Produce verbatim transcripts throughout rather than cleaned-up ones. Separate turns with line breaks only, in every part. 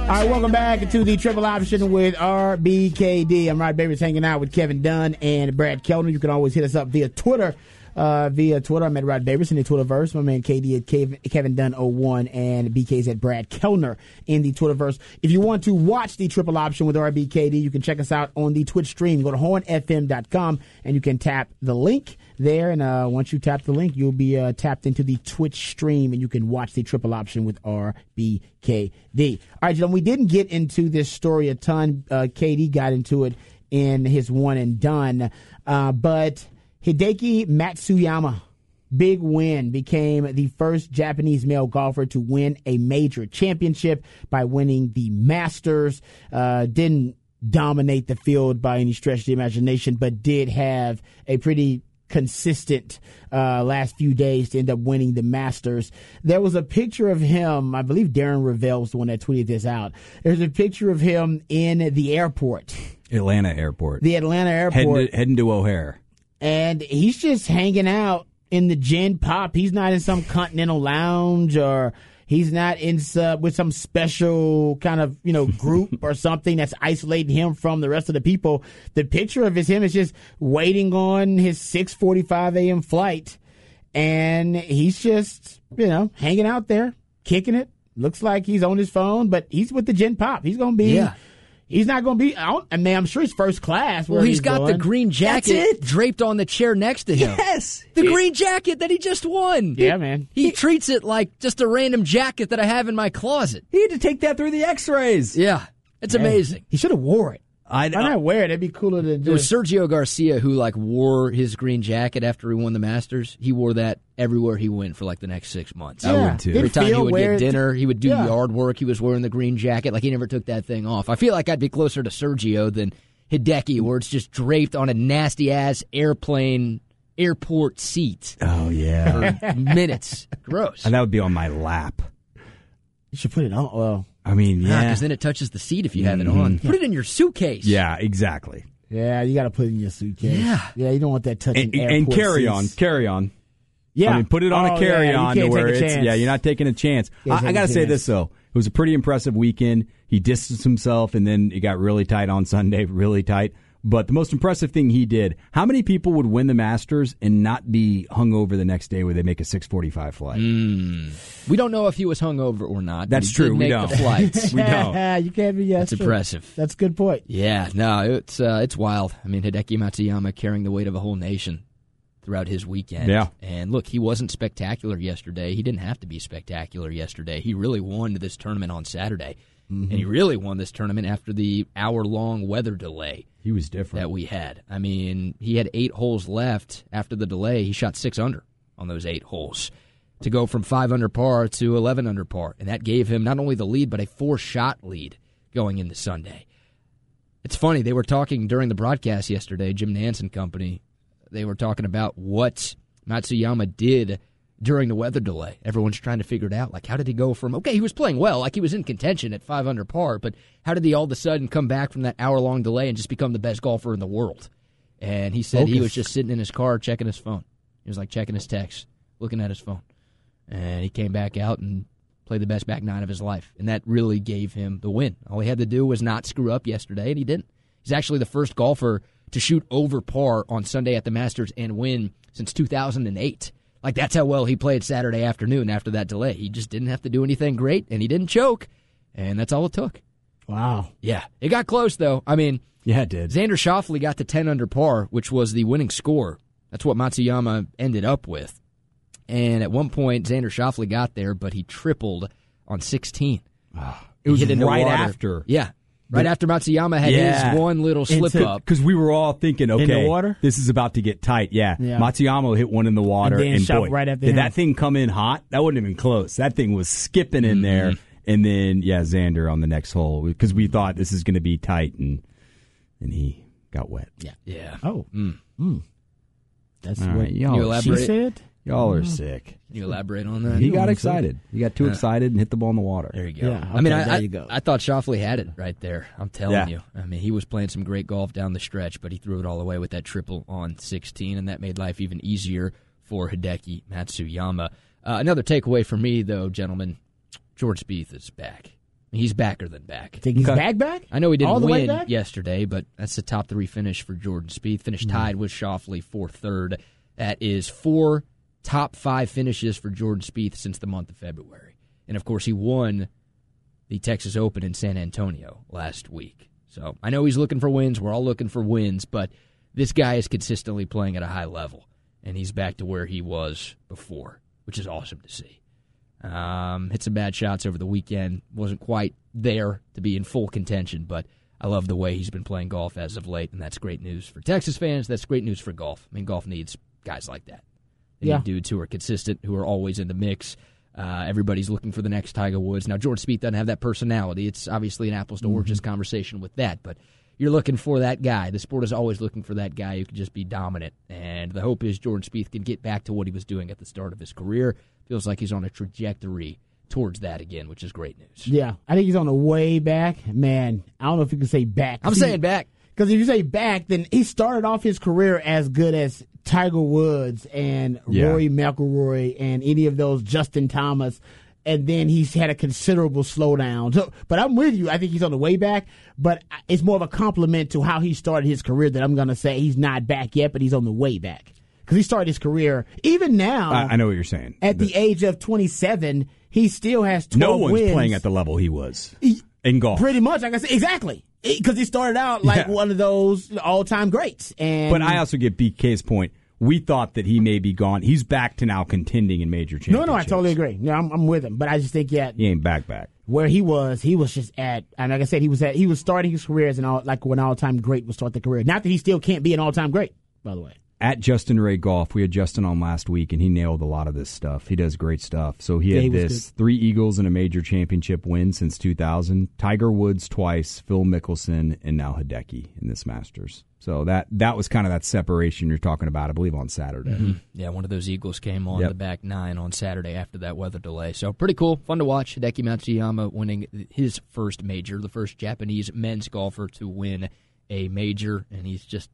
right, welcome back to the Triple Option with R B K D. I'm Rod Babers hanging out with Kevin Dunn and Brad Kellner. You can always hit us up via Twitter. Uh, via Twitter, I'm at Rod Babers in the Twitterverse. My man K D at Kevin, Kevin Dunn oh one and B K's at Brad Kellner in the Twitterverse. If you want to watch the Triple Option with R B K D, you can check us out on the Twitch stream. Go to horn f m dot com and you can tap the link there. And uh, once you tap the link, you'll be uh, tapped into the Twitch stream and you can watch the Triple Option with R B K D. All right, gentlemen, we didn't get into this story a ton. Uh, K D got into it in his one and done, uh, but Hideki Matsuyama, big win, became the first Japanese male golfer to win a major championship by winning the Masters. Uh, didn't dominate the field by any stretch of the imagination, but did have a pretty consistent uh, last few days to end up winning the Masters. There was a picture of him, I believe Darren Ravel was the one that tweeted this out. There's a picture of him in the airport.
Atlanta Airport.
The Atlanta Airport.
Heading to, heading to O'Hare.
And he's just hanging out in the Gen Pop. He's not in some Continental Lounge or he's not in uh, with some special kind of, you know, group or something that's isolating him from the rest of the people. The picture of his, him is just waiting on his six forty-five a.m. flight. And he's just, you know, hanging out there, kicking it. Looks like he's on his phone, but he's with the Gen Pop. He's going to be...
Yeah.
He's not going to be out. I mean, I'm sure he's first class.
Well, he's,
he's
got
going.
the green jacket draped on the chair next to him.
Yes.
The it, green jacket that he just won.
Yeah, man.
He, he treats it like just a random jacket that I have in my closet.
He had to take that through the x-rays.
Yeah. It's
yeah.
amazing.
He should have wore it.
I
Why not wear it? It'd be cooler than just...
It was Sergio Garcia who, like, wore his green jacket after he won the Masters. He wore that everywhere he went for, like, the next six months.
Yeah.
I would, too.
Every time he would get
it.
dinner, he would do
yeah.
yard work. He was wearing the green jacket. Like, he never took that thing off. I feel like I'd be closer to Sergio than Hideki, where it's just draped on a nasty-ass airplane airport seat.
Oh, yeah.
For minutes. Gross.
And that would be on my lap.
You should put it on. Well...
I mean, yeah.
Because then it touches the seat if you have
mm-hmm.
it on. Put it in your suitcase.
Yeah, exactly.
Yeah, you got to put it in your suitcase.
Yeah.
Yeah, you don't want that touching
And,
airport
and carry
seats.
on, carry on.
Yeah.
I mean, put it on
oh,
a carry-on
yeah,
to where it's,
chance.
yeah, you're not taking a chance. I, I got to say this, though. It was a pretty impressive weekend. He distanced himself, and then it got really tight on Sunday, really tight. But the most impressive thing he did, how many people would win the Masters and not be hungover the next day where they make a six forty-five flight?
Mm. We don't know if he was hungover or not.
That's
he
true.
Did
we
make
don't.
The flights.
we don't.
You can't be. Yeah,
that's
that's
impressive.
That's a good point.
Yeah, no, it's uh, it's wild. I mean, Hideki Matsuyama carrying the weight of a whole nation throughout his weekend.
Yeah.
And look, he wasn't spectacular yesterday. He didn't have to be spectacular yesterday. He really won this tournament on Saturday. Mm-hmm. And he really won this tournament after the hour-long weather delay.
He was different.
That we had. I mean, he had eight holes left after the delay. He shot six under on those eight holes to go from five under par to eleven under par. And that gave him not only the lead, but a four-shot lead going into Sunday. It's funny, they were talking during the broadcast yesterday, Jim Nantz and company, they were talking about what Matsuyama did during the weather delay. Everyone's trying to figure it out. Like, how did he go from, okay, he was playing well, like he was in contention at five under par, but how did he all of a sudden come back from that hour-long delay and just become the best golfer in the world? And he said Focus. He was just sitting in his car checking his phone. He was like checking his texts, looking at his phone. And he came back out and played the best back nine of his life. And that really gave him the win. All he had to do was not screw up yesterday, and he didn't. He's actually the first golfer to shoot over par on Sunday at the Masters and win since two thousand eight. Like, that's how well he played Saturday afternoon after that delay. He just didn't have to do anything great, and he didn't choke, and that's all it took.
Wow.
Yeah. It got close, though. I mean,
yeah, it did.
Xander Schauffele got to ten under par, which was the winning score. That's what Matsuyama ended up with. And at one point, Xander Schauffele got there, but he tripled on sixteen.
Oh, it was right
water.
after.
Yeah. Right
the,
after Matsuyama had
yeah.
his one little slip-up.
Because we were all thinking, okay,
in the water?
this is about to get tight. Yeah.
yeah.
Matsuyama hit one in the water.
And,
and boy,
right after
did
him.
that thing come in hot? That wouldn't have been close. That thing was skipping in mm-hmm. there. And then, yeah, Xander on the next hole. Because we thought this is going to be tight, and and he got wet.
Yeah. Yeah.
Oh. Mm. Mm. That's
all
what
right, y'all
you
she
elaborate?
said?
Y'all are
mm.
sick.
Can you elaborate on that?
He got excited. He got too
uh,
excited and hit the ball in the water.
There you go.
Yeah, okay,
I mean, I,
there
I,
you go.
I thought Schauffele had it right there. I'm telling
yeah.
you. I mean, he was playing some great golf down the stretch, but he threw it all away with that triple on sixteen, and that made life even easier for Hideki Matsuyama. Uh, another takeaway for me, though, gentlemen, George Spieth is back. He's backer than back.
Think he's
Okay.
back back?
I know he didn't
All the way
win
back?
yesterday, but that's the top three finish for Jordan Spieth. Finished tied with Schauffele for third. That is four top five finishes for Jordan Spieth since the month of February. And, of course, he won the Texas Open in San Antonio last week. So I know he's looking for wins. We're all looking for wins, but this guy is consistently playing at a high level, and he's back to where he was before, which is awesome to see. Um, hit some bad shots over the weekend. Wasn't quite there to be in full contention, but I love the way he's been playing golf as of late, and that's great news for Texas fans. That's great news for golf. I mean, golf needs guys like that. They
Yeah.
need dudes who are consistent, who are always in the mix. Uh, everybody's looking for the next Tiger Woods. Now, Jordan Spieth doesn't have that personality. It's obviously an apples to oranges mm-hmm. conversation with that, but you're looking for that guy. The sport is always looking for that guy who can just be dominant, and the hope is Jordan Spieth can get back to what he was doing at the start of his career. Feels like he's on a trajectory towards that again, which is great news.
Yeah, I think he's on the way back. Man, I don't know if you can say back.
I'm
he,
saying back.
Because if you say back, then he started off his career as good as Tiger Woods and
yeah.
Rory McIlroy and any of those, Justin Thomas, and then he's had a considerable slowdown. So, but I'm with you. I think he's on the way back, but it's more of a compliment to how he started his career that I'm going to say he's not back yet, but he's on the way back. Because he started his career, even now.
I, I know what you're saying.
At the, the age of twenty-seven, he still has twelve
No one's
wins.
playing at the level he was he, in golf.
Pretty much, like I said, exactly. Because he started out like
yeah.
one of those all-time greats. And
But I also get B K's point. We thought that he may be gone. He's back to now contending in major championships.
No, no, I totally agree. No, I'm, I'm with him. But I just think, yeah.
He ain't back back.
Where he was, he was just at, and like I said, he was at, he was starting his career as an all, like when all-time great would start the career. Not that he still can't be an all-time great, by the way.
At Justin Ray Golf, we had Justin on last week, and he nailed a lot of this stuff. He does great stuff. So he
Yeah,
had
he was
this
good.
three Eagles and a major championship win since two thousand. Tiger Woods twice, Phil Mickelson, and now Hideki in this Masters. So that that was kind of that separation you're talking about, I believe, on Saturday.
Mm-hmm. Yeah, one of those Eagles came on
Yep.
the back nine on Saturday after that weather delay. So pretty cool, fun to watch. Hideki Matsuyama winning his first major, the first Japanese men's golfer to win a major, and he's just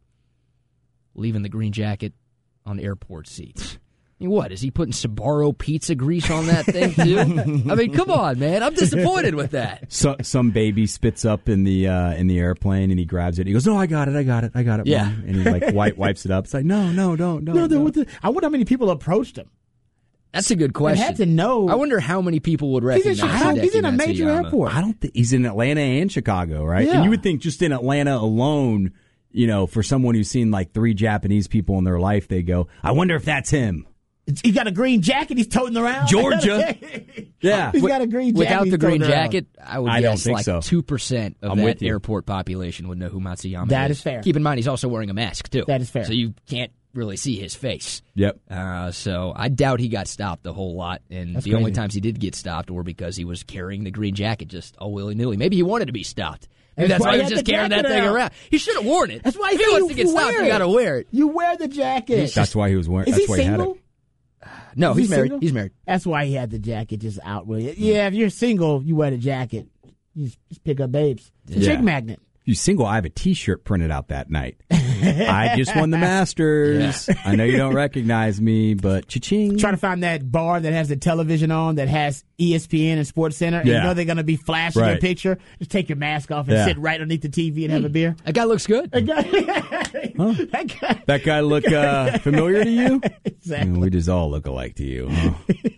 leaving the green jacket on airport seats. I mean, what, is he putting Sbarro pizza grease on that thing, too? I mean, come on, man. I'm disappointed with that.
So, some baby spits up in the uh, in the airplane, and he grabs it. He goes, "No, I got it, I got it, I got it,
Yeah.
Mom." And he like wipe, wipes it up. It's like, no, no, don't, don't.
No,
don't.
the, I wonder how many people approached him.
That's a good
They
question.
had to know.
I wonder how many people would
He's in
recognize
Chicago.
Hideki
He's in a major
Matsuyama.
airport.
I don't think he's in Atlanta and Chicago, right?
Yeah.
And you would think just in Atlanta alone, you know, for someone who's seen like three Japanese people in their life, they go, "I wonder if that's him."
He got a green jacket he's toting around.
Georgia. Yeah.
He's got a green jacket.
Without
he's
the green
toting around.
jacket, I would
I don't
guess
think
like
so.
two percent of
I'm
that
with you.
airport population would know who Matsuyama
That
is.
is fair.
Keep in mind, he's also wearing a mask, too.
That is fair.
So you can't really see his face.
Yep.
Uh, so I doubt he got stopped a whole lot. And
That's
the only
crazy.
times he did get stopped were because he was carrying the green jacket just all willy-nilly. Maybe he wanted to be stopped. Maybe
That's
that's,
why
why he
he
was
had
just
the
carrying that
jacket
thing
out.
around. He should have worn it.
That's why
if
he
he
said
wants
you,
to get
you
stopped,
wear
you got to
it.
wear it.
You wear the jacket.
That's why he was wearing.
Is
That's
he
why he had
single?
it.
No,
Is
he's
he
married.
single?
He's married.
That's why he had the jacket just out with it. Yeah, if you're single, you wear the jacket. You just, just pick up babes. It's a
Yeah.
chick magnet.
If you're single, I have a T-shirt printed out that night. I just won the Masters.
Yeah.
I know you don't recognize me, but cha-ching.
Trying to find that bar that has the television on that has E S P N and Sports Center. And
Yeah.
you know they're going to be flashing
Right.
your picture. Just take your mask off and
Yeah.
sit right underneath the T V and have a beer.
That guy looks good.
That guy, that guy.
That guy look uh, familiar to you?
Exactly.
And we just all look alike to you. Huh?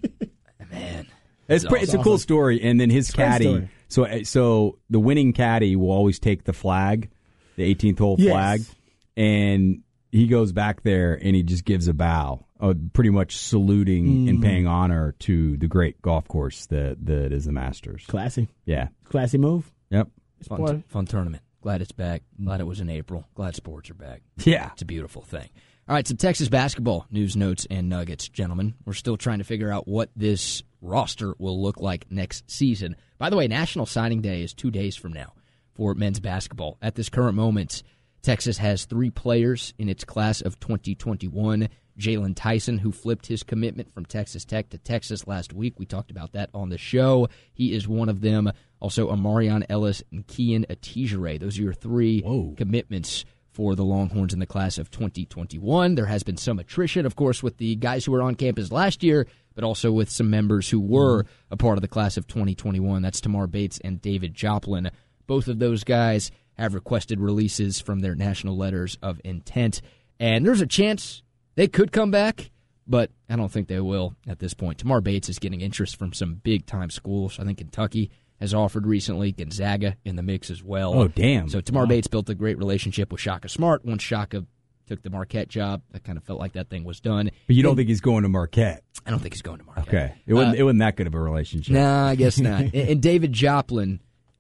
Man.
It's pre- it's a cool story, and then his
a great
caddy.
story.
So so the winning caddy will always take the flag, the eighteenth hole
Yes.
flag, and he goes back there and he just gives a bow, uh, pretty much saluting
Mm.
and paying honor to the great golf course that that is the Masters.
Classy.
Yeah.
Classy move.
Yep.
Fun,
Boy.
fun tournament. Glad it's back. Glad it was in April. Glad sports are back.
Yeah.
It's a beautiful thing. All right, some Texas basketball news, notes, and nuggets, gentlemen. We're still trying to figure out what this roster will look like next season. By the way, National Signing Day is two days from now for men's basketball. At this current moment, Texas has three players in its class of twenty twenty-one. Jalen Tyson, who flipped his commitment from Texas Tech to Texas last week. We talked about that on the show. He is one of them. Also, Amarion Ellis and Kian Atijere. Those are your three
Whoa.
commitments for the Longhorns in the class of twenty twenty-one. There has been some attrition, of course, with the guys who were on campus last year, but also with some members who were a part of the class of twenty twenty-one. That's Tamar Bates and David Joplin. Both of those guys have requested releases from their national letters of intent. And there's a chance they could come back, but I don't think they will at this point. Tamar Bates is getting interest from some big-time schools. I think Kentucky has offered recently, Gonzaga in the mix as well.
Oh, damn.
So Tamar
wow.
Bates built a great relationship with Shaka Smart. Once Shaka took the Marquette job, I kind of felt like that thing was done.
But you don't
and,
think he's going to Marquette?
I don't think he's going to Marquette.
Okay. It wasn't,
uh,
it wasn't that good of a relationship.
No, nah, I guess not. and, and David Joplin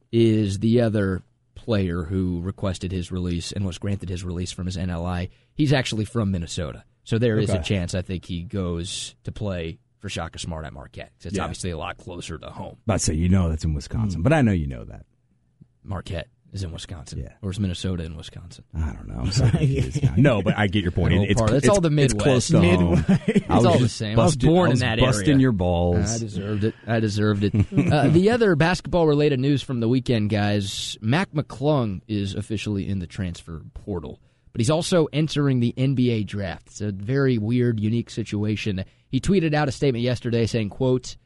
is the other player who requested his release and was granted his release from his N L I. He's actually from Minnesota. So there okay. is a chance I think he goes to play for Shaka Smart at Marquette. It's yeah. obviously a lot closer to home.
But say you know that's in Wisconsin, mm. but I know you know that.
Marquette is in Wisconsin.
Yeah.
Or is Minnesota in Wisconsin?
I don't know. I'm sorry. No, but I get your point.
It, it's,
it's,
it's all the Midwest.
It's close to home.
It's all the same.
Busted,
I was born
I was
in that
busting
area.
your balls.
I deserved it. I deserved it. uh, the other basketball-related news from the weekend, guys, Mac McClung is officially in the transfer portal. But he's also entering the N B A draft. It's a very weird, unique situation. He tweeted out a statement yesterday saying, quote,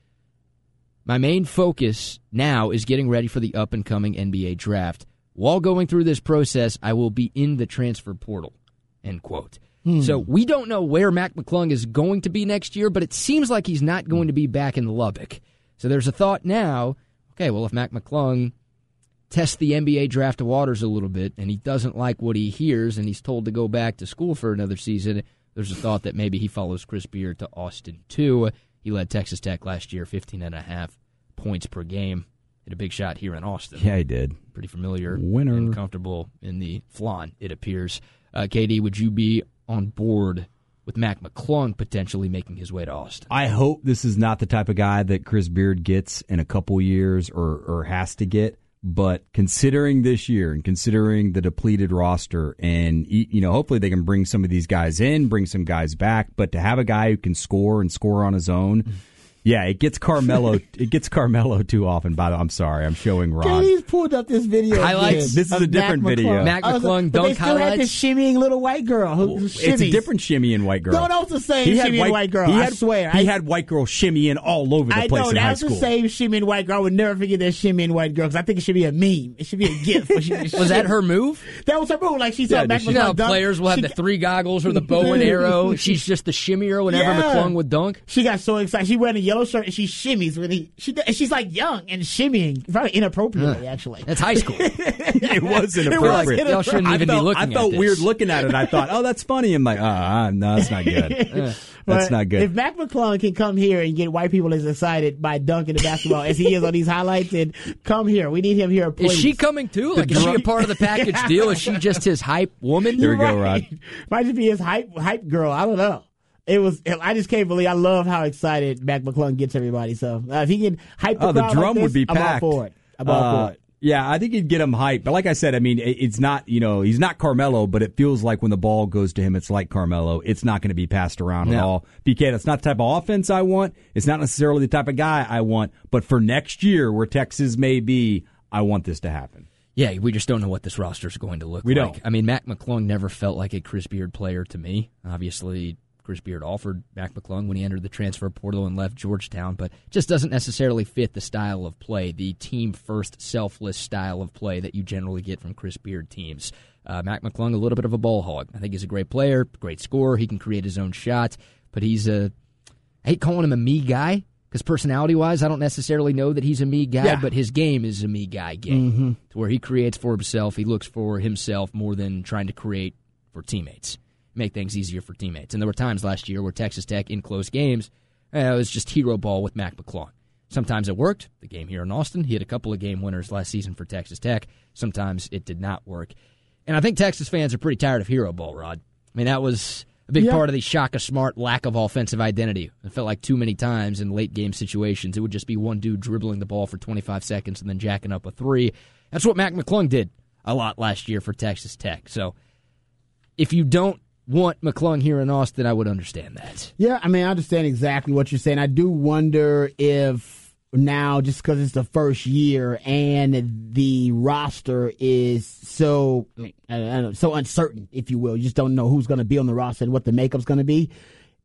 "My main focus now is getting ready for the up-and-coming N B A draft. While going through this process, I will be in the transfer portal," end quote. Hmm. So we don't know where Mac McClung is going to be next year, but it seems like he's not going to be back in Lubbock. So there's a thought now, okay, well, if Mac McClung tests the N B A draft waters a little bit and he doesn't like what he hears and he's told to go back to school for another season, there's a thought that maybe he follows Chris Beard to Austin too. He led Texas Tech last year, fifteen and a half points per game. Hit a big shot here in Austin.
Yeah, he did.
Pretty familiar
Winner.
and comfortable in the flan, it appears. Uh, K D, would you be on board with Mac McClung potentially making his way to Austin?
I hope this is not the type of guy that Chris Beard gets in a couple years or, or has to get. But considering this year and considering the depleted roster and, you know, hopefully they can bring some of these guys in, bring some guys back. But to have a guy who can score and score on his own, yeah, it gets Carmelo. It gets Carmelo too often. By the way, I'm sorry, I'm showing Ron.
Katie's pulled up this video.
Highlights.
This is a different
Mac
video.
Mac McClung dunk
they still
highlights.
had this shimmying little white girl. Who, who
it's a different shimmying white girl.
No, that was the same
he
shimmying white, white girl.
He had,
I swear.
He
I,
had white girl shimmying all over the
I
place
know,
in high
that was
school.
the same shimmying white girl. I would never forget that shimmying white girl because I think it should be a meme. It should be a gift.
Was that her move?
That was her move. Like she saw
yeah,
Mac
You know how
McClung dunk.
players will have
she,
the three goggles or the bow and arrow. She's just the shimmier whenever
Yeah.
McClung would dunk.
She got so excited. She wearing a yellow shirt and she shimmies when he. She and she's like young and shimmying, probably inappropriately
Uh,
actually.
That's high school.
It was inappropriate.
Y'all shouldn't
I
even
felt,
be looking
I felt
at
weird
this.
looking at it. I thought, oh, that's funny. I'm like, ah, no, that's not good.
Uh,
That's
But
not good.
If Mac McClung can come here and get white people as excited by dunking the basketball as he is on these highlights, then come here. We need him here, please.
Is she coming too? Like, is she a part of the package deal? Is she just his hype woman?
Here we go,
Right.
Rod.
Might just be his hype hype girl. I don't know. It was. I just can't believe. I love how excited Mac McClung gets everybody. So uh, if he can hype the
Oh, the
crowd
drum
like this,
would be
I'm
packed.
all for it. I'm all
Uh,
for it.
Yeah, I think he'd get him hyped. But like I said, I mean, it- it's not, you know, he's not Carmelo, but it feels like when the ball goes to him, it's like Carmelo. It's not going to be passed around
No.
at all. B K, that's not the type of offense I want. It's not necessarily the type of guy I want. But for next year, where Texas may be, I want this to happen.
Yeah, we just don't know what this roster is going to look
We
like.
don't.
I mean, Mac McClung never felt like a Chris Beard player to me. Obviously, Chris Beard offered Mac McClung when he entered the transfer portal and left Georgetown, but just doesn't necessarily fit the style of play, the team-first, selfless style of play that you generally get from Chris Beard teams. Uh, Mac McClung, a little bit of a ball hog. I think he's a great player, great scorer. He can create his own shot, but he's a – I hate calling him a me guy because personality-wise, I don't necessarily know that he's a me guy,
Yeah.
but his game is a me guy game
Mm-hmm.
to where he creates for himself. He looks for himself more than trying to create for teammates. Make things easier for teammates. And there were times last year where Texas Tech, in close games, uh, it was just hero ball with Mac McClung. Sometimes it worked. The game here in Austin, he had a couple of game winners last season for Texas Tech. Sometimes it did not work. And I think Texas fans are pretty tired of hero ball, Rod. I mean, that was a big
Yeah.
part of the Shaka Smart lack of offensive identity. It felt like too many times in late game situations, it would just be one dude dribbling the ball for twenty-five seconds and then jacking up a three. That's what Mac McClung did a lot last year for Texas Tech. So if you don't want McClung here in Austin, I would understand that.
Yeah, I mean, I understand exactly what you're saying. I do wonder if now, just because it's the first year and the roster is so I don't know, so uncertain, if you will, you just don't know who's going to be on the roster and what the makeup's going to be.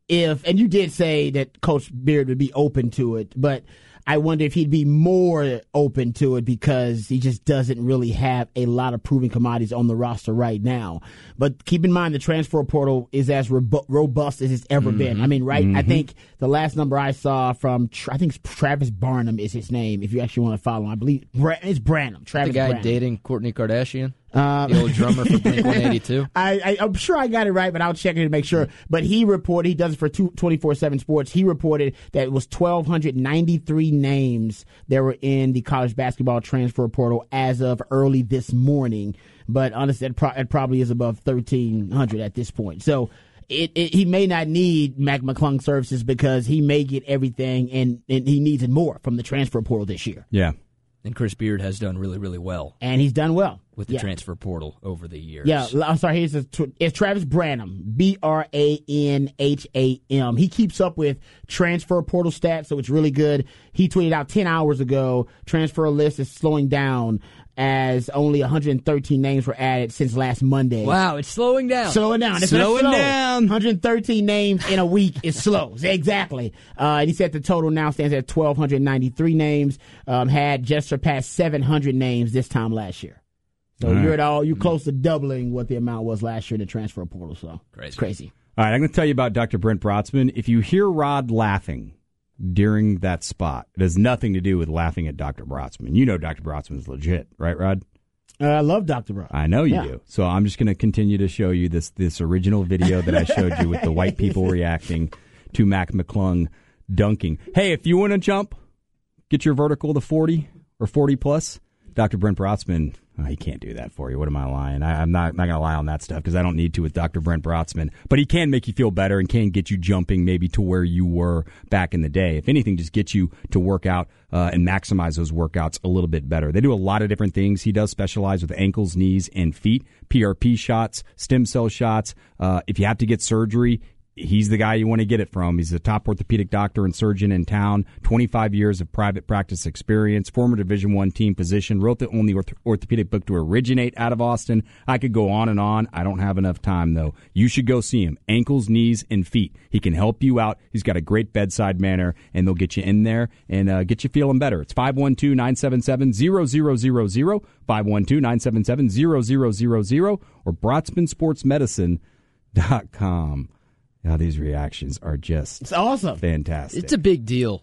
if, and you did say that Coach Beard would be open to it, but I wonder if he'd be more open to it because he just doesn't really have a lot of proven commodities on the roster right now. But keep in mind the transfer portal is as robu- robust as it's ever mm-hmm. been. I mean, right? Mm-hmm. I think the last number I saw from, I think it's Travis Barnum is his name, if you actually want to follow him. I believe it's Branham. Travis
the guy
Branham.
dating Kourtney Kardashian?
Um,
the old drummer for Blink one eighty-two.
I, I, I'm sure I got it right, but I'll check it to make sure. But he reported, he does it for twenty-four seven Sports, he reported that it was one thousand two hundred ninety-three names that were in the college basketball transfer portal as of early this morning. But honestly, it, pro- it probably is above thirteen hundred at this point. So it, it, he may not need Mac McClung services because he may get everything, and, and he needs it more from the transfer portal this year.
Yeah.
And Chris Beard has done really, really well.
And he's done well.
With the
yeah.
transfer portal over the years.
Yeah, I'm sorry, here's a, it's Travis Branham, B R A N H A M. He keeps up with transfer portal stats, so it's really good. He tweeted out ten hours ago, transfer list is slowing down as only one hundred thirteen names were added since last Monday.
Wow, it's slowing down.
Slowing down. It's
slowing
slow.
down.
one hundred thirteen names in a week is slow. Exactly. Uh, and he said the total now stands at one thousand two hundred ninety-three names, um, had just surpassed seven hundred names this time last year. So all you're right. at all, you're close to doubling what the amount was last year in the transfer portal. So
crazy.
It's crazy.
All right, I'm going to tell you about Doctor Brent Brotzman. If you hear Rod laughing during that spot, it has nothing to do with laughing at Doctor Brotzman. You know Doctor Brotzman is legit, right, Rod?
Uh, I love Doctor Brotzman.
I know you
yeah.
do. So I'm just going to continue to show you this this original video that I showed you with the white people reacting to Mac McClung dunking. Hey, if you want to jump, get your vertical to forty or forty plus, Doctor Brent Brotzman, oh, he can't do that for you. What am I lying? I, I'm not, not going to lie on that stuff because I don't need to with Doctor Brent Brotzman. But he can make you feel better and can get you jumping maybe to where you were back in the day. If anything, just get you to work out uh, and maximize those workouts a little bit better. They do a lot of different things. He does specialize with ankles, knees, and feet, P R P shots, stem cell shots. Uh, if you have to get surgery, he's the guy you want to get it from. He's a top orthopedic doctor and surgeon in town, twenty-five years of private practice experience, former Division I team physician, wrote the only orth- orthopedic book to originate out of Austin. I could go on and on. I don't have enough time, though. You should go see him. Ankles, knees, and feet. He can help you out. He's got a great bedside manner, and they'll get you in there and uh, get you feeling better. It's five one two, nine seven seven, zero zero zero zero, five one two, nine seven seven, zero zero zero zero, or brotzman sports medicine dot com. Now, these reactions are just
it's awesome.
Fantastic.
It's a big deal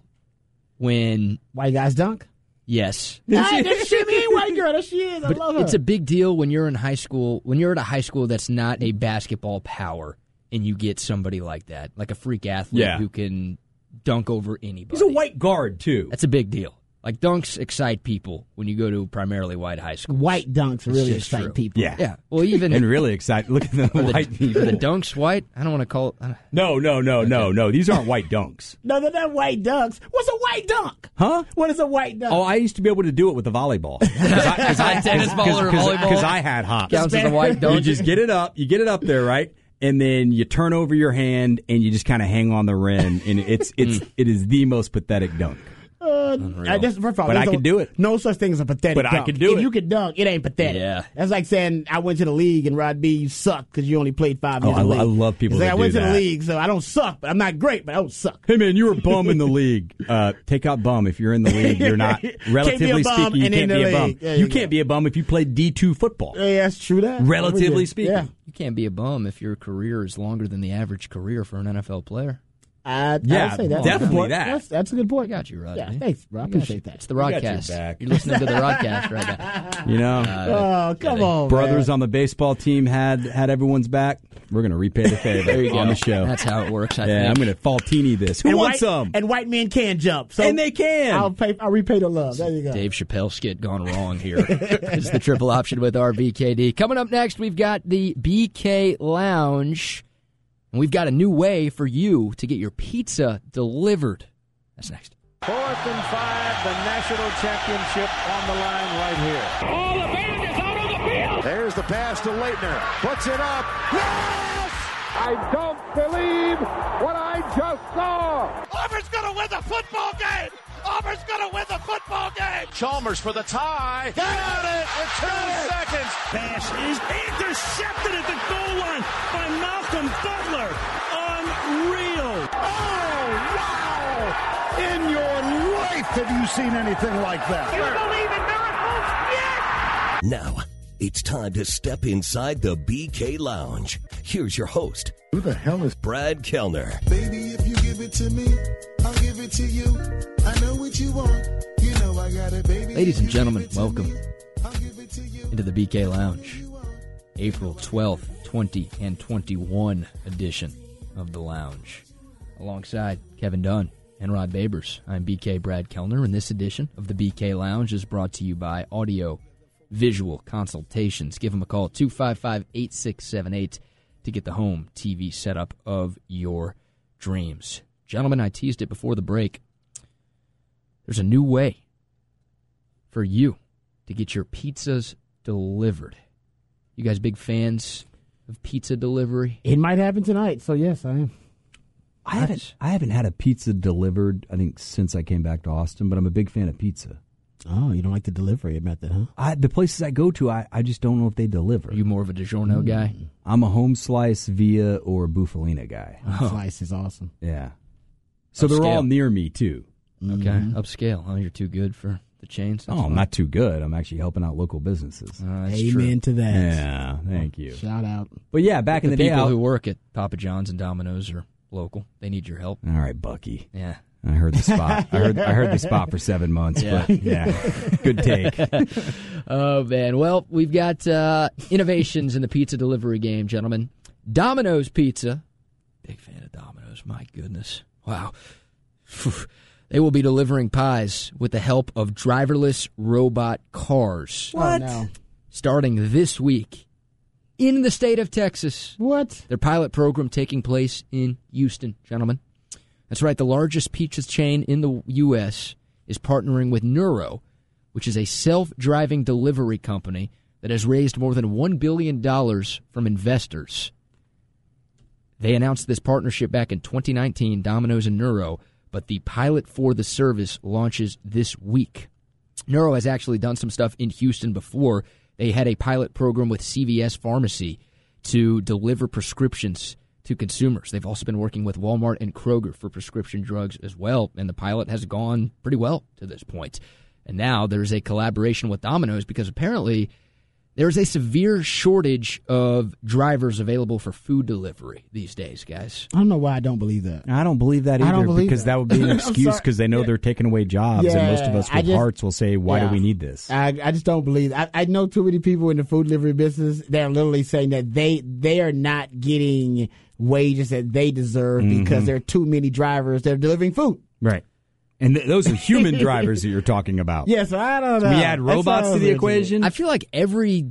when
white guys dunk.
Yes,
nah, that's she ain't white girl. That she is. I
but
love her.
It's a big deal when you're in high school. When you're at a high school that's not a basketball power, and you get somebody like that, like a freak athlete
yeah.
who can dunk over anybody.
He's a white guard too.
That's a big deal. Like, dunks excite people when you go to primarily white high school.
White dunks really excite
true.
people.
Yeah.
Yeah. Well, even
and really excite. Look at the white
the,
people.
Are the dunks white? I don't want to call it.
No, no, no, okay. no, no. These aren't white dunks.
No, they're not white dunks. What's a white dunk?
Huh?
What is a white dunk?
Oh, I used to be able to do it with the volleyball. Cause I, cause I,
tennis ball or volleyball?
Because I had hops.
Counts as a white dunk.
You just get it up. You get it up there, right? And then you turn over your hand and you just kind of hang on the rim, and it's it's it is the most pathetic dunk.
Uh, I, that's, first of all,
but I
a,
can do it.
No such thing as a pathetic
but
dunk.
I can do
if
it.
you can dunk, it ain't pathetic.
Yeah.
That's like saying I went to the league and Rod B, you suck because you only played five years
oh,
in the
I,
league.
I love people
it's
that
like,
do
I went
that.
to the league, so I don't suck, but I'm not great, but I don't suck.
Hey, man, you were a bum in the league. Uh, take out bum. If you're in the league, you're not, relatively speaking, you can't be a bum.
Yeah,
you
you
can't
go.
be a bum if you played D two football.
Yeah, that's true. That
Relatively speaking.
Yeah.
You can't be a bum if your career is longer than the average career for an N F L player.
I,
yeah,
I would say that.
definitely
that's
that.
That's, that's a good point.
I got you, Rod.
Yeah,
man.
thanks, bro. I appreciate that.
It's the Rodcast.
You back.
You're listening to the Rodcast right now.
You know,
Uh,
oh, come on,
brothers
man.
on the baseball team had had everyone's back. We're going to repay the favor
There you
on
go.
the show.
That's how it works. I
yeah,
think.
I'm going to Faltini this. Who
and
wants
white,
some?
And white men can jump. So
and they can.
I'll pay. I'll repay the love. There you go.
Dave Chappelle skit gone wrong here. It's the triple option with our B K D. Coming up next, we've got the B K Lounge, and we've got a new way for you to get your pizza delivered. That's next.
Fourth and five, the national championship on the line right here.
Oh, the band is out on the field.
There's the pass to Leitner. Puts it up. Yes!
I don't believe what I just saw.
Auburn's going to win the football game. Auburn's going to win the football game.
Chalmers for the tie. Got it in two seconds.
Pass is intercepted at the goal line by Malcolm Butler. Unreal.
Oh, wow. In your life have you seen anything like that?
You believe in miracles? Yes! Now, it's time to step inside the B K Lounge. Here's your host.
Who the hell is
Brad Kellner?
Baby, if you give it to me, I'll give it to you. I know what you want. You know I got it, baby.
Ladies and gentlemen, welcome into the B K Lounge. April twelfth, twenty twenty-one edition of the Lounge. Alongside Kevin Dunn and Rod Babers, I'm B K Brad Kellner, and this edition of the B K Lounge is brought to you by Audio Visual Consultations. Give them a call, two five five, eight six seven eight, to get the home T V setup of your dreams. Gentlemen, I teased it before the break. There's a new way for you to get your pizzas delivered. You guys big fans of pizza delivery?
It might happen tonight, so yes, I am.
I haven't I haven't had a pizza delivered, I think, since I came back to Austin, but I'm a big fan of pizza.
Oh, you don't like the delivery method, huh?
I, the places I go to, I, I just don't know if they deliver.
Are you more of a DiGiorno mm. guy?
I'm a home slice, Via, or Bufalina guy.
Home oh. slice is awesome.
Yeah. So
Upscale.
They're all near me, too.
Okay, mm-hmm. Upscale. Oh, you're too good for the chains? That's
oh, I'm fine. Not too good. I'm actually helping out local businesses.
Uh,
Amen
true.
to that.
Yeah, thank you.
Shout out.
But yeah, back
the
in the, the day,
people
I'll...
who work at Papa John's and Domino's are local. They need your help.
All right, Bucky.
Yeah.
I heard the spot. I heard I heard the spot for seven months.
Yeah,
but yeah. Good take.
Oh man, well we've got uh, innovations in the pizza delivery game, gentlemen. Domino's Pizza, big fan of Domino's. My goodness, wow. They will be delivering pies with the help of driverless robot cars.
What? Oh, no.
Starting this week in the state of Texas.
What?
Their pilot program taking place in Houston, gentlemen. That's right, the largest pizza chain in the U S is partnering with Nuro, which is a self-driving delivery company that has raised more than one billion dollars from investors. They announced this partnership back in twenty nineteen, Domino's and Nuro, but the pilot for the service launches this week. Nuro has actually done some stuff in Houston before. They had a pilot program with C V S Pharmacy to deliver prescriptions to consumers. They've also been working with Walmart and Kroger for prescription drugs as well, and the pilot has gone pretty well to this point. And now there's a collaboration with Domino's because apparently there's a severe shortage of drivers available for food delivery these days, guys.
I don't know why I don't believe that.
I don't believe that either,
I don't believe
because
that.
that would be an excuse because they know yeah. they're taking away jobs,
yeah,
and most of us with
just,
hearts will say, why yeah. do we need this?
I, I just don't believe I, I know too many people in the food delivery business. They're literally saying that they, they are not getting wages that they deserve mm-hmm. because there are too many drivers that are delivering food.
Right. And th- those are human drivers that you're talking about.
Yes, yeah, so I don't know.
We add robots to the equation.
I feel like every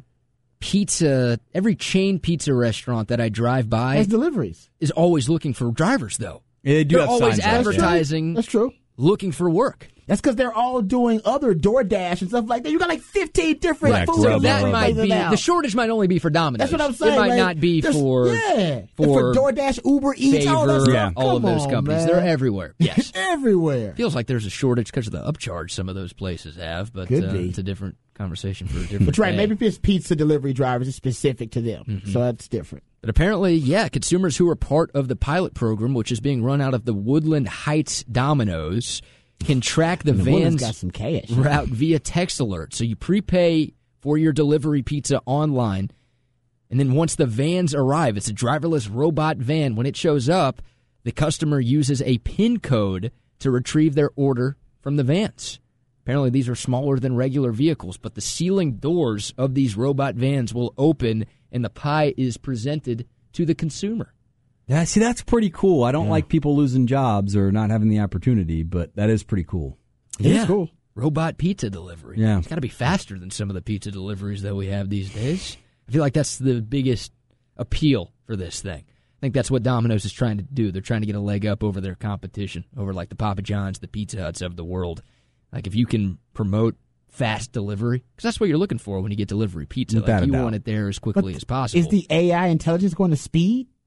pizza, every chain pizza restaurant that I drive by
has deliveries.
Is always looking for drivers, though.
Yeah, they do
They're
have
always
signs
advertising.
That's true.
Looking for work.
That's because they're all doing other DoorDash and stuff like that. You got like fifteen different
right,
food
so that might be
now.
The shortage might only be for Domino's.
That's what I'm saying.
It might
like,
not be for
yeah
for,
for DoorDash, Uber Eats,
Favor,
all that stuff.
Yeah.
all of those
on,
companies.
Man.
They're everywhere. Yes,
everywhere.
Feels like there's a shortage because of the upcharge some of those places have, but
Could
uh,
be.
it's a different conversation for a different.
But right,
day.
maybe if it's pizza delivery drivers, it's specific to them,
mm-hmm.
so that's different.
But apparently, yeah, consumers who are part of the pilot program, which is being run out of the Woodland Heights Domino's, can track the,
the
van's
got some cash.
route via text alert. So you prepay for your delivery pizza online, and then once the vans arrive, it's a driverless robot van. When it shows up, the customer uses a PIN code to retrieve their order from the vans. Apparently, these are smaller than regular vehicles, but the ceiling doors of these robot vans will open, and the pie is presented to the consumer.
Yeah, see, that's pretty cool. I don't
yeah.
like people losing jobs or not having the opportunity, but that is pretty cool.
It
yeah.
is cool.
Robot pizza delivery.
Yeah.
It's got to be faster than some of the pizza deliveries that we have these days. I feel like that's the biggest appeal for this thing. I think that's what Domino's is trying to do. They're trying to get a leg up over their competition, over like the Papa John's, the Pizza Huts of the world. Like if you can promote fast delivery, because that's what you're looking for when you get delivery pizza. Like you want it there as quickly
but
as possible.
Is the A I intelligence going to speed?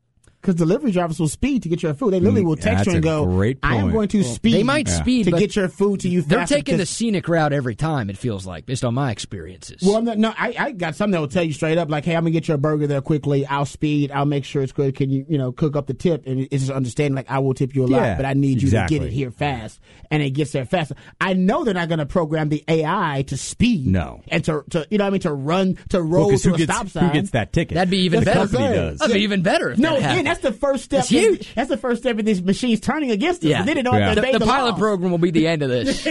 Because delivery drivers will speed to get your food. They literally will text
That's
you and go,
great
I am
point.
going to
Well,
speed
they might
yeah.
speed,
to
but
get your food to you
They're
faster.
taking the scenic route every time, it feels like, based on my experiences.
Well, I'm not, no, I, I got something that will tell you straight up, like, hey, I'm going to get your burger there quickly. I'll speed. I'll make sure it's good. Can you, you know, cook up the tip? And it's just understanding, like, I will tip you a lot,
Yeah,
but I need you
exactly.
to get it here fast. And it gets there faster. I know they're not going to program the A I to speed.
No.
And to, to you know what I mean, to run, to roll
Well,
to
who
a
gets,
stop sign.
Who gets that ticket?
That'd be even
That's
better.
what I'm saying.
does.
That'd be even better if
No,
that
again,
happened.
that's the first step.
It's huge.
That's the first step in these machines turning against us.
Yeah.
But then they don't
Yeah.
have to
The,
obey
the pilot
laws.
program will be the end of this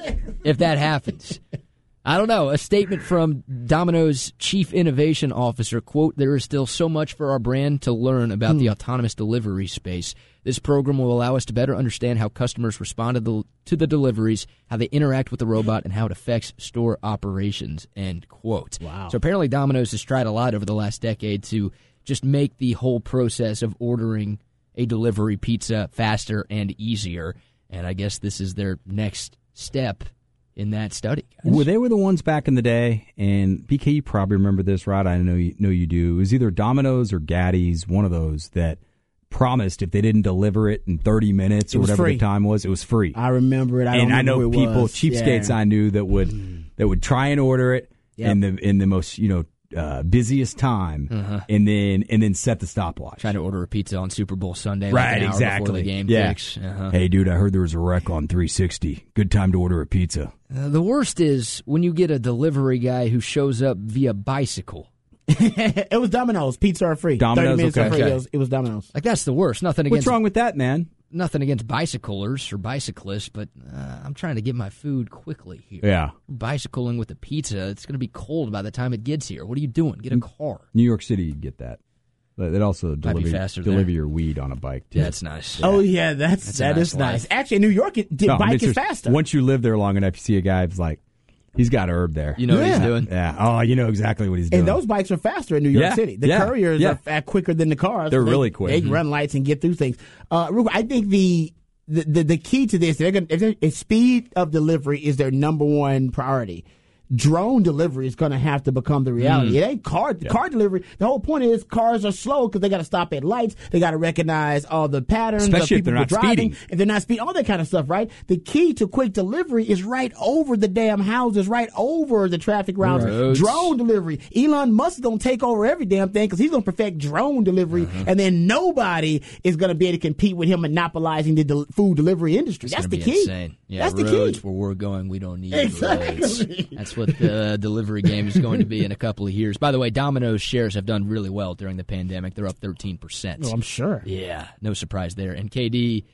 if that happens. I don't know. A statement from Domino's chief innovation officer, quote, there is still so much for our brand to learn about
Hmm.
the autonomous delivery space. This program will allow us to better understand how customers respond to the, to the deliveries, how they interact with the robot, and how it affects store operations, end quote.
Wow.
So apparently Domino's has tried a lot over the last decade to just make the whole process of ordering a delivery pizza faster and easier. And I guess this is their next step in that study. Guys.
Well, they were the ones back in the day, and B K, you probably remember this, Rod. I know you know you do. It was either Domino's or Gaddy's, one of those that promised if they didn't deliver it in thirty minutes
It
or
was
whatever
free.
the time was, it was free.
I remember it. I
and
don't
I know
remember who it
people,
was.
cheapskates
Yeah.
I knew that would that would try and order it
Yep.
in the in the most you know uh, busiest time,
Uh-huh.
and then and then set the stopwatch.
Trying to order a pizza on Super Bowl Sunday,
Right,
like an hour
exactly.
before the game
Yeah.
kicks. Uh-huh.
Hey, dude, I heard there was a wreck on three sixty. Good time to order a pizza.
Uh, the worst is when you get a delivery guy who shows up via bicycle.
It was Domino's. Pizza are free.
Domino's,
thirty minutes
okay.
are free.
Okay.
It was, it was Domino's.
Like, that's the worst. Nothing
What's
against
wrong with that, man?
nothing against bicyclers or bicyclists, but uh, I'm trying to get my food quickly here.
Yeah.
Bicycling with a pizza, it's going to be cold by the time it gets here. What are you doing? Get a car.
New York City, you'd get that. But it also
Might be
deliver,
faster
deliver
there.
your weed on a bike, too.
Yeah, that's nice.
Oh yeah, that's,
That's a
that
nice
is nice.
life.
Actually, in New York, it, the
No, I mean,
bike
it's
is
just-
faster.
Once you live there long enough, you see a guy who's like, he's got herb there.
You know what he's
Yeah.
doing?
Yeah. Oh, you know exactly what he's doing.
And those bikes are faster in New York
Yeah,
City. The
yeah,
couriers
yeah.
are f- quicker than the cars.
They're
They-
really quick.
They
Mhm.
run lights and get through things. Uh, Ruben, I think the the, the the key to this, they're going if, they're- if speed of delivery is their number one priority. Drone delivery is going to have to become the reality.
Mm.
It ain't car car delivery. The whole point is cars are slow because they got to stop at lights. They got to recognize all the patterns
Especially
of
if
people
they're not
driving.
speeding.
If they're not speeding, all that kind of stuff, right? The key to quick delivery is right over the damn houses, right over the traffic routes.
Roads.
Drone delivery. Elon Musk is going to take over every damn thing because he's going to perfect drone delivery,
Uh-huh.
and then nobody is going to be able to compete with him monopolizing the del- food delivery industry.
It's
That's
gonna
the
be
key.
Insane. Yeah,
That's the
roads
key.
where we're going, we don't need
Exactly.
roads. That's what the delivery game is going to be in a couple of years. By the way, Domino's shares have done really well during the pandemic. They're up thirteen percent.
Oh, I'm sure.
Yeah, no surprise there. And K D,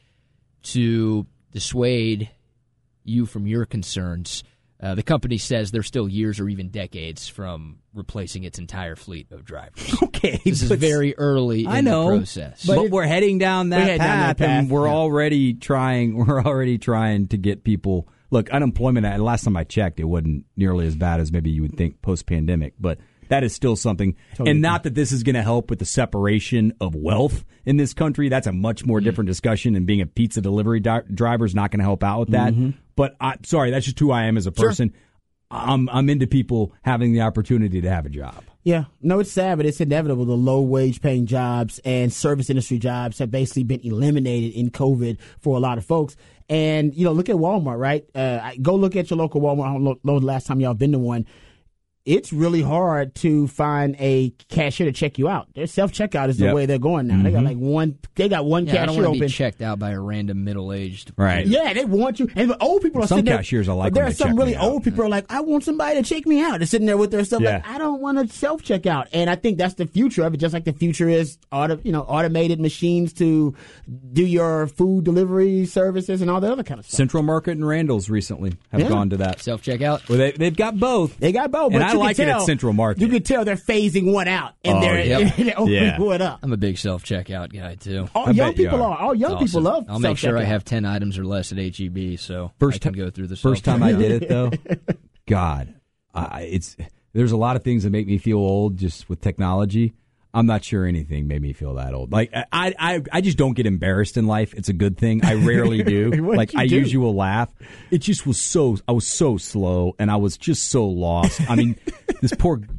to dissuade you from your concerns, uh, the company says they're still years or even decades from replacing its entire fleet of drivers.
Okay.
This is
but-
very early in
I know,
the process.
but,
it-
we're heading down that
We're heading
path,
down that path,
and we're
yeah.
already trying. We're already trying to get people. Look, unemployment. uh, Last time I checked, it wasn't nearly as bad as maybe you would think post pandemic, but that is still something.
Totally
and not that this is going to help with the separation of wealth in this country. That's a much more different discussion. And being a pizza delivery di- driver is not going to help out with that. But I, sorry, that's just who I am as a person. I'm I'm into people having the opportunity to have a job.
Yeah, no, it's sad, but it's inevitable. The low wage paying jobs and service industry jobs have basically been eliminated in COVID for a lot of folks. And, you know, look at Walmart, right? Uh, I- go look at your local Walmart. I don't know the last time y'all been to one. It's really hard to find a cashier to check you out. Their self checkout is the
Yep.
way they're going now. They got like one. They got one
yeah, I don't
cashier
want to
open.
be checked out by a random middle-aged
Right.
Yeah, they want you. And the old people are
Some
sitting there.
cashiers I like
There
when
are
they
some
check
really
me out.
old people who are like, I want somebody to check me out. They're sitting there with their stuff
Yeah.
like, I don't want to self check out. And I think that's the future of it. Just like the future is auto, you know, automated machines to do your food delivery services and all that other kind of stuff.
Central Market and Randall's recently have
Yeah.
gone to that.
self-checkout.
Well, they, they've got both.
They got both, but
And I
you
like
can
it at
tell,
Central Market.
You can tell they're phasing one out and
Oh,
they're,
yep.
they're opening
Yeah.
one up.
I'm a big self-checkout guy, too.
All
I
young
bet you
people
are.
are. All young
Awesome.
people love.
I'll make sure I
self-checkout.
have ten items or less at H E B, so
First
I can
ti-
go through the
First time I
self-checkout.
did it, though, God, I, it's there's a lot of things that make me feel old just with technology. I'm not sure anything made me feel that old. Like I, I, I just don't get embarrassed in life. It's a good thing. I rarely do.
What'd
Like
you
I
do?
usually will laugh. It just was so. I was so slow, and I was just so lost. I mean, this poor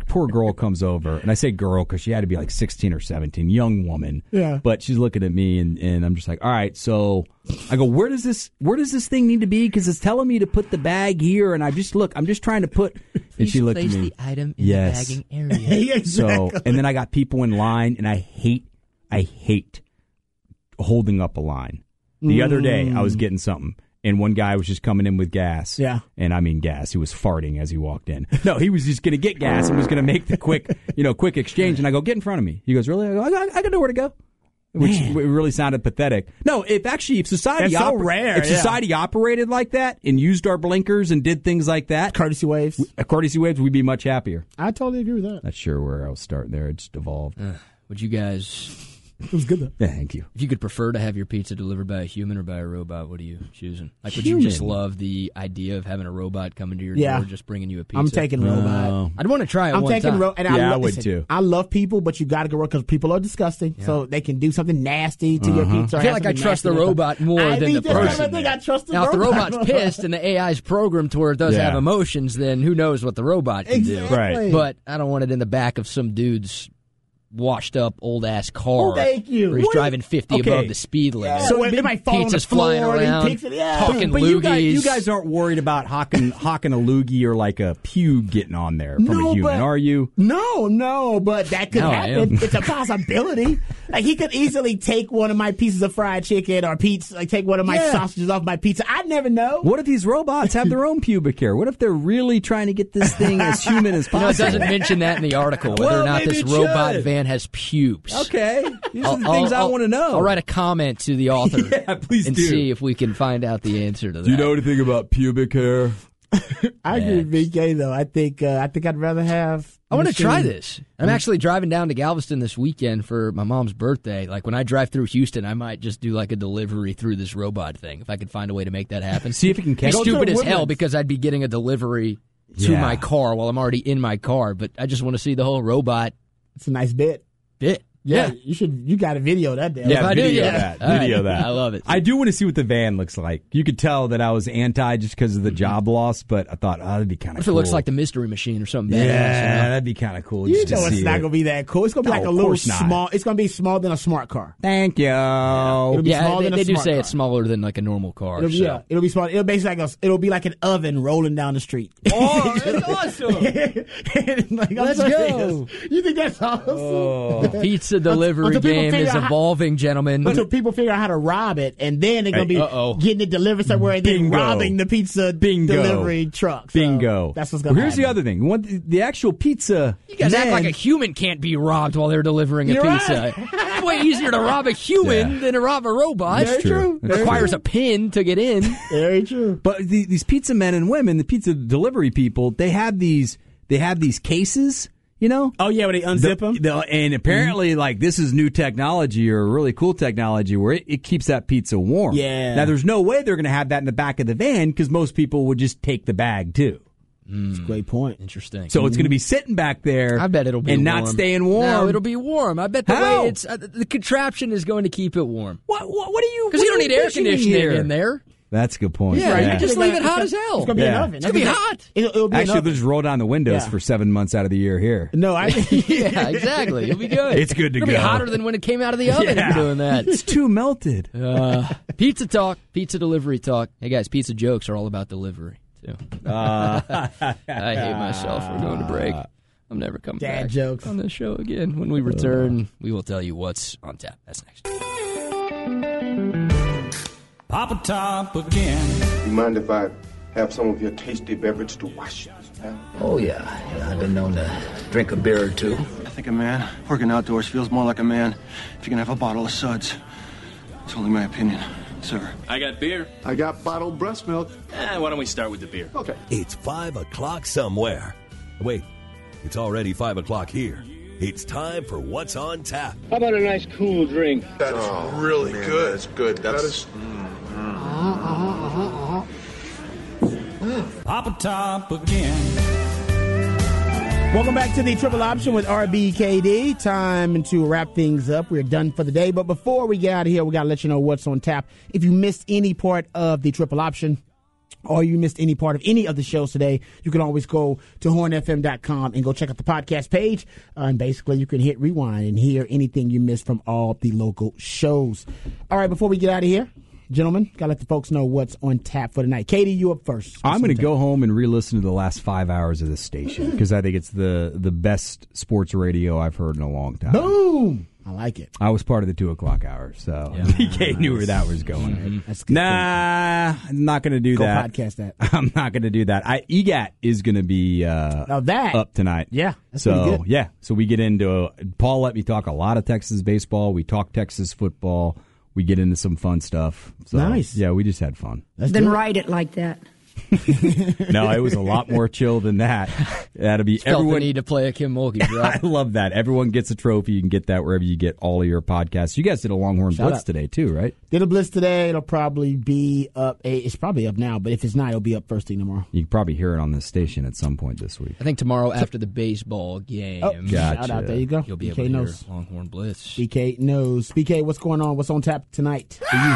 poor girl comes over, and I say girl because she had to be like sixteen or seventeen, young woman.
Yeah.
But she's looking at me, and, and I'm just like, all right. So I go, where does this where does this thing need to be? Because it's telling me to put the bag here, and I just look, I'm just trying to put. And she looked at me.
Place the item in
yes.
the bagging area.
Exactly.
So, and then I got people in line, and I hate, I hate holding up a line. The mm. other day, I was getting something. And one guy was just coming in with gas.
Yeah.
And I mean gas. He was farting as he walked in. No, he was just going to get gas and was going to make the quick, you know, quick exchange. And I go, get in front of me. He goes, really? I go, I got, I got nowhere to go. Which Man. really sounded pathetic. No, if actually, if society,
That's so
oper-
rare,
if
yeah.
society operated like that and used our blinkers and did things like that,
courtesy waves,
we, uh, courtesy waves, we'd be much happier.
I totally agree with that.
Not sure where I was starting there. It just evolved.
Uh, would you guys...
It was good, though.
Yeah, thank you.
If you could prefer to have your pizza delivered by a human or by a robot, what are you choosing? Like, would
Human.
you just love the idea of having a robot coming to your
Yeah.
door just bringing you a pizza?
I'm taking robot.
No.
I'd want to try it
I'm
one
taking
time.
ro- and I
Yeah, I
love,
would
listen,
too.
I love people, but you got to go work because people are disgusting.
Yeah.
So they can do something nasty to your pizza. or
I feel
have
like I
something
trust
nasty
the
to
robot more
I
than
think
the
that's
person.
I think I trust the
Now, if the
robot.
robot's pissed and the A I's programmed to where it does
Yeah.
have emotions, then who knows what the robot can
Exactly.
do.
Right.
But I don't want it in the back of some dude's washed up old ass car.
Oh, thank you.
Where he's
What?
driving fifty
Okay.
above the speed limit.
Yeah, so it might fall on the
Pizza's
floor
flying
and he
around,
picks it, yeah.
talking
But you guys,
loogies.
you guys aren't worried about hawking, hawking a loogie or like a pube getting on there from
No,
a human,
but-
are you?
No, no, but that could
Now I
happen.
am.
It's a possibility. Like he could easily take one of my pieces of fried chicken or pizza, like take one of my
Yeah.
sausages off my pizza. I'd never know.
What if these robots have their own pubic hair? What if they're really trying to get this thing as human as
You know, it
possible?
doesn't mention that in the article, whether
Well,
or not
maybe
this
it
robot
should.
van has pubes.
Okay, these are the
I'll-
things I
I'll-
want to know.
I'll write a comment to the author
Yeah, please
and
do.
see if we can find out the answer to that.
anything about pubic hair?
I agree with B K though. I think uh, I think I'd rather have.
I want to
machine-
try this. I'm actually driving down to Galveston this weekend for my mom's birthday. Like when I drive through Houston, I might just do like a delivery through this robot thing if I could find a way to make that happen.
See if it can catch.
It's
Go to
stupid as hell
Woodlands.
because I'd be getting a delivery to
Yeah.
my car while I'm already in my car, but I just want to see the whole robot
It's a nice bit.
bit.
Yeah, you should. You got a video that day.
Yeah, if I do,
video
yeah.
that.
All right.
Video that.
I love it.
I do want to see what the van looks like. You could tell that I was anti just because of the job loss, but I thought, oh, that'd be kind
What
of
if
cool.
it looks like the Mystery Machine or something badass?
yeah,
you know?
that'd be kind of cool.
You
just to
know it's
see
not
it.
gonna be that cool. It's gonna be
No,
like a
of
little
course not.
small. It's gonna be smaller than a smart car.
Thank you.
It'll be
Yeah,
smaller
they,
than a
they do
smart
say
car.
it's smaller than like a normal car.
It'll be,
so.
yeah, it'll be small. It'll basically like a, it'll be like an oven rolling down the street.
Oh, that's awesome.
like, I'm
Let's
serious.
go.
You think that's awesome?
The pizza delivery
until people
game
figure
is
out how-
evolving, gentlemen.
Until people figure out how to rob it, and then they're gonna
Hey,
be
uh-oh.
getting it delivered somewhere, and then
Bingo.
robbing the pizza
Bingo.
delivery truck. So
Bingo.
That's what's gonna
well, here's
happen.
the other thing. You want the, the actual pizza.
You guys act
man-
like a human can't be robbed while they're delivering a
You're
pizza.
right.
It's way easier to rob a human
Yeah.
than to rob a robot.
Very true.
That's
It requires a pin to get in.
Very true.
But the, these pizza men and women, the pizza delivery people, they have these. They have these cases. You know.
Oh yeah, when they unzip them.
The- the- and apparently, like, this is new technology or really cool technology where it, it keeps that pizza warm.
Yeah.
Now, there's no way they're going to have that in the back of the van because most people would just take the bag, too.
That's a great point.
Interesting.
So it's going to be sitting back there.
I bet it'll be
and
warm.
not staying warm.
No, it'll be warm. I bet the
How?
way it's uh, the contraption is going to keep it warm.
What? What, what are you?
Because
what
you don't
are
need air
envisioning
conditioning
here?
in there.
That's a good point.
Yeah, you just
It's
leave
gonna-
it hot
it's
as
gonna-
hell.
It's gonna be
Yeah.
an oven.
It's gonna be
That's-
hot.
It'll, it'll be an
Actually,
oven.
they'll just roll down the windows
Yeah.
for seven months out of the year here.
No, I.
Yeah, exactly. It'll be good.
It's good to
It'll
go.
be hotter than when it came out of the oven if
Yeah.
you're doing that.
It's too melted.
Uh, pizza talk, pizza delivery talk. Hey guys, pizza jokes are all about delivery too.
Uh,
I hate myself. We're going to break. I'm never coming
Dad
back
jokes.
on this show again. When we return, we will tell you what's on tap. That's next.
Papa Top again.
You mind if I have some of your tasty beverage to wash this down?
Oh, yeah. yeah. I've been known to drink a beer or two.
I think a man working outdoors feels more like a man if you can have a bottle of suds. It's only my opinion, sir.
I got beer.
I got bottled breast milk.
Eh, why don't we start with the beer?
Okay.
It's five o'clock somewhere. Wait, it's already five o'clock here. It's time for What's on Tap.
How about a nice cool drink?
That's oh, really man, good. That's good. That's, that is.
Papa Top again.
Welcome back to the Triple Option with R B K D. Time to wrap things up. We're done for the day. But before we get out of here, we got to let you know what's on tap. If you missed any part of the Triple Option, or you missed any part of any of the shows today, you can always go to horn f m dot com and go check out the podcast page. Uh, and basically, you can hit rewind and hear anything you missed from all the local shows. All right, before we get out of here, gentlemen, got to let the folks know what's on tap for tonight. Katie, you up first. What's
I'm going to go home and re-listen to the last five hours of this station because I think it's the, the best sports radio I've heard in a long time.
Boom! I like it.
I was part of the two o'clock hour, so
Yeah.
B K knew where that was going.
Mm-hmm. That's good.
Nah, I'm not going to do
Go
that.
podcast that.
I'm not going to do that. I E G A T is going to be uh,
Now that-
up tonight.
Yeah, that's
so
pretty good.
yeah, so we get into uh, Paul let me talk a lot of Texas baseball. We talk Texas football. We get into some fun stuff. So,
Nice.
Yeah, we just had fun.
Let's
then
do it.
write it like that.
No, it was a lot more chill than that. That'll be
Felt
everyone.
the need to play a Kim Mulkey drop.
I love that. Everyone gets a trophy. You can get that wherever you get all of your podcasts. You guys did a Longhorn
Shout
Blitz
out.
today too, right?
Did a blitz today. It'll probably be up. It's probably up now, but if it's not, it'll be up first thing tomorrow.
You can probably hear it on the station at some point this week.
I think tomorrow after the baseball game.
Oh,
Gotcha.
shout out. There you go.
You'll be
B K
able to
knows.
hear Longhorn Blitz.
B K knows. B K, what's going on? What's on tap tonight for you?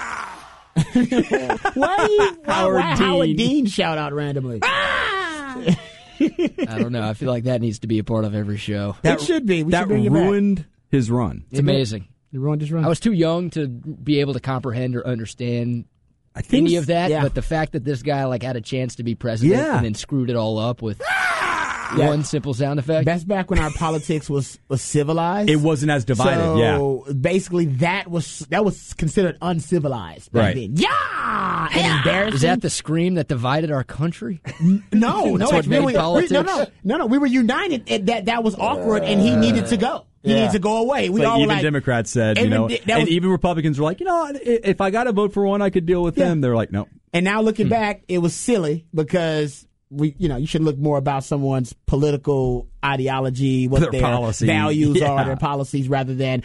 why are you, why,
Howard
why Howard
Dean.
Dean shout out randomly?
I don't know. I feel like that needs to be a part of every show.
It should be. We
that
should bring it back.
ruined his run.
It's amazing.
You ruined his run.
I was too young to be able to comprehend or understand
I think
any of that,
yeah.
but the fact that this guy like had a chance to be president
Yeah.
and then screwed it all up with
Yeah.
one simple sound effect.
That's back when our politics was, was civilized.
It wasn't as divided.
So
yeah.
basically, that was that was considered uncivilized back
Right.
then. Yeah, and embarrassing.
Is that the scream that divided our country?
No, no,
That's what
it's
made
really,
politics?
We, no, no, no, no. We were united. And that that was awkward, and he needed to go. He
Yeah.
needed to go away. We
So
all were
even
like,
Democrats said, you
Even
know,
di- that
and
was-
even Republicans were like, you know, i- if I got to vote for one, I could deal with
Yeah.
them. They're like, no.
And now
Hmm.
looking back, it was silly because we, you know, you should look more about someone's political ideology, what
Their
their,
policy.
values
Yeah.
are, their policies, rather than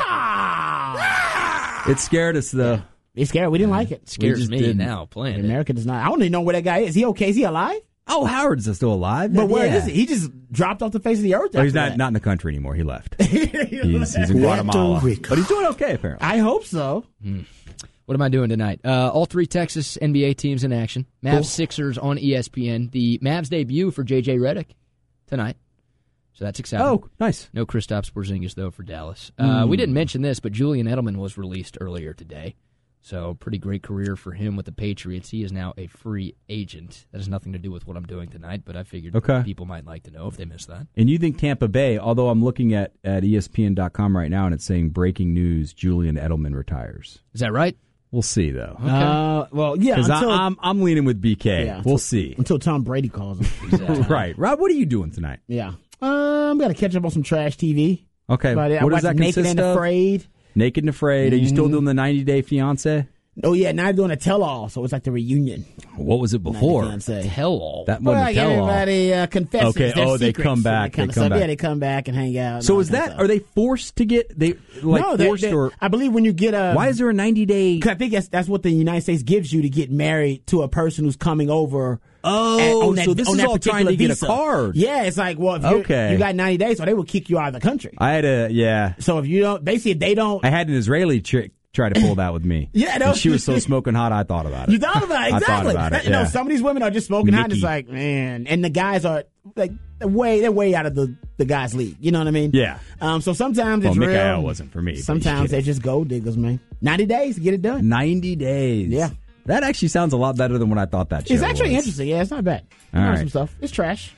yeah.
It scared us, though.
It's scary. We didn't like it.
Scares
just
me
didn't.
now playing it.
America does not. I don't even know where that guy is. Is he okay? Is he alive?
Oh, Howard's still alive.
But where
yeah.
is he? He just dropped off the face of the earth.
Oh, he's
after
not
that.
not in the country anymore. He left. he's, he's in Guatemala, but he's doing okay apparently.
I hope so.
What am I doing tonight? Uh, all three Texas N B A teams in action. Mavs
Cool.
Sixers on E S P N. The Mavs debut for J J Redick tonight. So that's exciting.
Oh, nice.
No Kristaps Porzingis, though, for Dallas. Uh,
Hmm.
We didn't mention this, but Julian Edelman was released earlier today. So pretty great career for him with the Patriots. He is now a free agent. That has nothing to do with what I'm doing tonight, but I figured
Okay.
people might like to know if they missed that.
And you think Tampa Bay? Although I'm looking at at E S P N dot com right now, and it's saying breaking news: Julian Edelman retires.
Is that right?
We'll see though.
Uh, well, yeah.
Because
Until,
I'm I'm leaning with B K.
yeah,
we'll
until-
see.
until Tom Brady calls him.
Right, Rob. What are you doing tonight?
Yeah. Uh, I'm gonna catch up on some trash T V.
Okay,
But I
what does
watched
that
Naked
consist
and
of?
Afraid.
Naked and Afraid. Are you still doing the ninety Day Fiance?
Oh yeah, now I'm doing a tell-all, so it's like the reunion.
What was it before?
Tell all.
That
Well,
wasn't
like
a tell all.
everybody uh, confesses.
Okay,
their
oh, they
secrets
come
and
back,
that kind
they
of
come
stuff.
back.
Yeah, they come back and hang out. and
So
all
is
kind of
that?
stuff.
Are they forced to get they like
no, they're-
forced
they're-
or?
I believe when you get a.
Why is there a ninety day?
'Cause I think that's that's what the United States gives you to get married to a person who's coming over.
Oh,
at- on that,
so this
on
is
that
all trying
particular
to get
visa.
a card.
Yeah, it's like, well, if you're-
Okay.
you got ninety days, or they will kick you out of the country.
I had a yeah.
So if you don't, basically, if they don't,
I had an Israeli chick try to pull that with me.
Yeah, no.
And she was so smoking hot. I thought about it.
you thought about it,
I
exactly.
thought about it.
You know,
Yeah.
some of these women are just smoking hot. And it's
Nikki.
like, man, and the guys are like they're way they're way out of the the guys' league. You know what I mean?
Yeah.
Um. So sometimes
Well,
it's
Mikael
real.
wasn't for me, but
Sometimes
you
they're just gold diggers, man. Ninety days to get it done.
Ninety days.
Yeah.
That actually sounds a lot better than what I thought that show
It's actually
was.
interesting. Yeah, it's not bad.
All
I know
right.
some stuff. It's trash.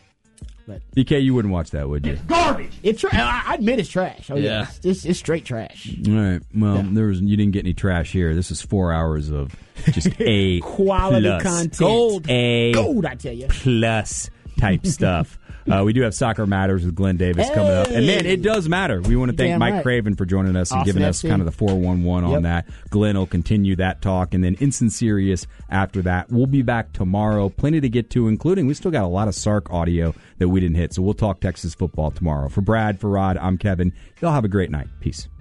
B K, you wouldn't watch that, would you?
Garbage. It's tra- I I admit it's trash. Oh yeah,
Yeah.
It's, it's, it's straight trash.
All right. Well,
Yeah.
there was you didn't get any trash here. This is four hours of just A
Quality
plus.
content.
Gold.
A
Gold, I tell you.
plus type stuff. Uh, we do have Soccer Matters with Glenn Davis coming up. And man, it does matter. We want to thank
Damn
Mike
right.
Craven for joining us and
Austin
giving us
F C.
kind of the four one one on
Yep.
that. Glenn will continue that talk. And then Instant Serious after that. We'll be back tomorrow. Plenty to get to, including we still got a lot of Sark audio that we didn't hit. So we'll talk Texas football tomorrow. For Brad, for Rod, I'm Kevin. Y'all have a great night. Peace.